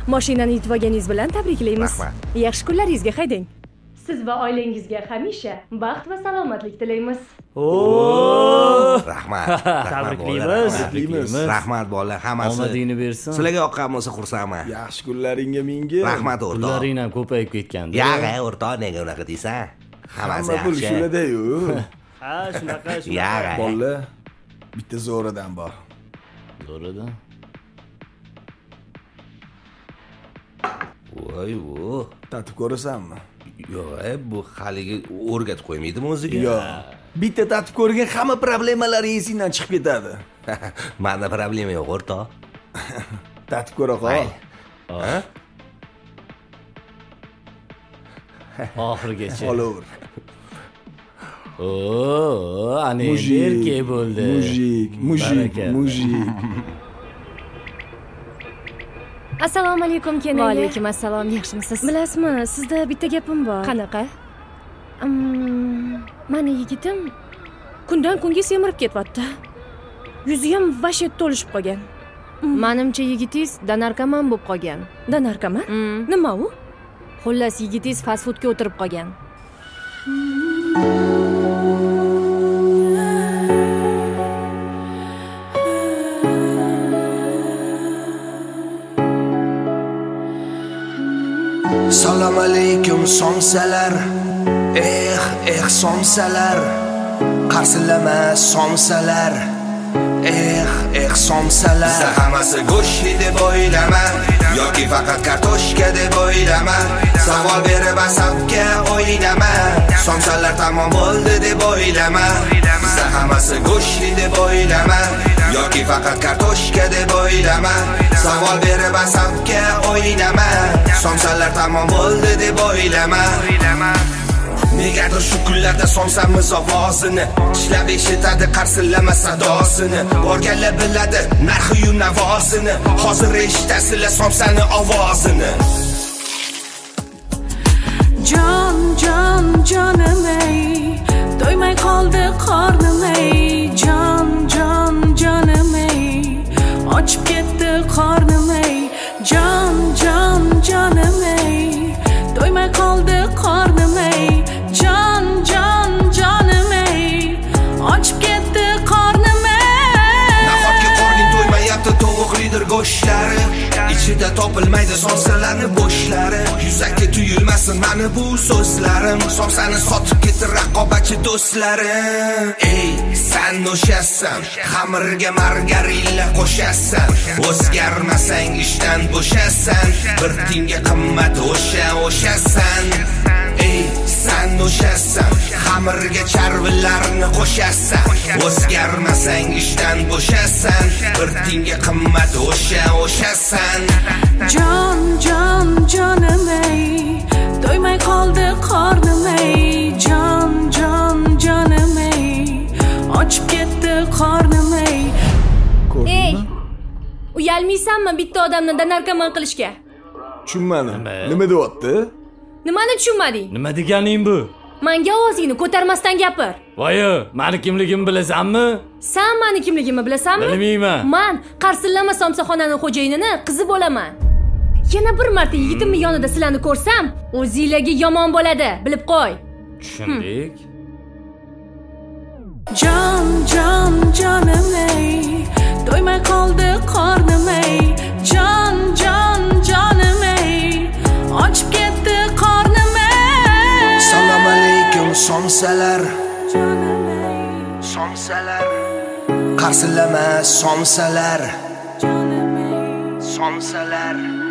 Mashinani yutib olganingiz bilan tabriklaymiz. Rahmat. Yaxshi kunlaringizga haydang. Siz va oilangizga hamisha baxt va salomatlik tilaymiz. Rahmat. Tabriklaymiz. Rahmat bolalar, hammasi. Omadingni bersin. Sizlarga yoqqan bo'lsa xursandman. Yaxshi kunlaringga mingga. Rahmat o'rtoq. Pullaring ham ko'payib ketgandi. Yag'a o'rtoq, nega unaqa deysan? Hammasi Hamma pul yaxshi. shulada-yu. Ha, shunaqa. Yag'a. Bolalar, bitta zo'ridan bor. Zo'rida. Voy. Tatib ko'rasanmi? Yo'q, bu haligi o'rgatib qo'ymaydimi o'ziga? Yo'q. Bitta tatib ko'rgan hamma problemalar esingdan chiqib ketadi. Menda problema yo'q o'rtoq. Tatib ko'ra qol. Ha? Oxirigacha. Olaver. Ana endi erkak bo'ldi. Mujik. Assalomu alaykum kenaga. Va alaykum assalom, yaxshimisiz? Bilasizmi, sizda bitta gapim bor. Qanaqa? Mani yigitim kundan kunga semirib ketyapti. Yuzi ham vashet to'lishib qolgan. Menimcha yigitingiz danarkaman bo'lib qolgan. Danarkaman? Nima u? Xullas, yigitingiz fast foodga o'tirib qolgan. Salom alaykum somsalar. Somsalar. Qarsilama somsalar. Somsalar. Siz hammasi go'sht deb o'ylama yoki faqat kartoshka deb o'ylama. Savol berib asabga o'ynama. Somsalar tamom bo'ldi deb o'ylama. Siz hammasi go'sht deb o'ylama yoki faqat kartoshka deb o'ylama. Savol berib asabga o'ynama. Somsalar tamom bo'ldi deb o'ylama. Negadir shu kunlarda somsamiz ovozini ishlab eshitadi qarsillama sadosini. Borganlar biladi narxi-yu navosini. Hozir eshitasizlar somsani ovozini. Jonim ey, to'ymay qoldi qornim ey. Jonim ey, ochib ketdi qornim ey. Jonim ey, to'ymay qoldi qornim ey. Jonim ey, ochib ketdi qornim ey. Nahotki qorning to'ymayapti, tovuqlidir go'shtlari. Ichida topilmaydi somsalarni bo'shlari. Yuzaki tuyulmasin mani bu so'zlarim. Somsani sotib ketdi raqobatchi do'stlarim. Ey, sen o'shasan, xamirga margarilla qo'shasan. O'zgarmasang ishdan bo'shasan. Bir tinga qimmat o'shasan. Ey, sen o'shasan, xamirga charvilarni qo'shasan. O'zgarmasang ishdan bo'shasan. Bir tinga qimmat o'shasan. Jonim ey, to'ymay qoldi qornim ey. Jonim ey, ochib ketdi qornim ey. Ey, uyalmaysanmi bitta odamni danarkaman qilishga? Tushunmadim. Nima deyapti? Nimani tushunmading? Nima deganing bu? Menga ovozingni ko'tarmasdan gapir. Voy, meni kimligimni bilasanmi? Sen meni kimligimni bilasanmi? Bilmayman. Men qarsillama somsaxonaning xo'jayinini qizi bo'laman. Yana bir marta yigitimni yonida sizlarni ko'rsam, o'zingizlarga yomon bo'ladi, bilib qo'y. Tushundik. Jonim ey, to'ymay qoldi qornim ey. Jonim ey, ochib ketdi qornim ey. Salom alaykum somsalar. Somsalar. Qarsillama somsalar. Somsalar.